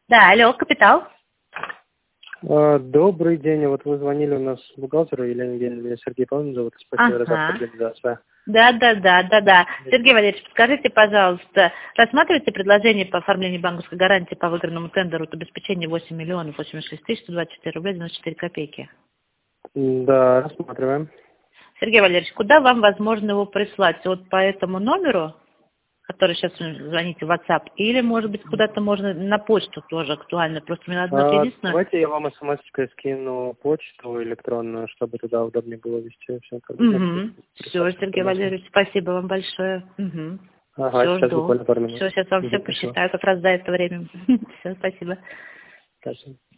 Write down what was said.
Да, алло, Капитал. Добрый день. Вот вы звонили у нас бухгалтеру Елене Евгеньевне, меня Сергей Павлович зовут, спасибо за организацию. Да. Сергей Валерьевич, подскажите, пожалуйста, рассматриваете предложение по оформлению банковской гарантии по выигранному тендеру от обеспечения 8 миллионов 86 тысяч 124 рубля 94 копейки? Да, рассматриваем. Сергей Валерьевич, куда вам возможно его прислать? Вот по этому номеру, который сейчас вы звоните в WhatsApp, или, может быть, куда-то можно на почту тоже актуально? Просто мне надо единственное... Давайте я вам смс-кой скину почту электронную, чтобы туда удобнее было вести все. Все, Сергей Валерьевич, спасибо вам большое. Ага, Все, сейчас жду. буквально пару минут. Все, сейчас вам все посчитаю как раз за это время. Все, спасибо. Спасибо.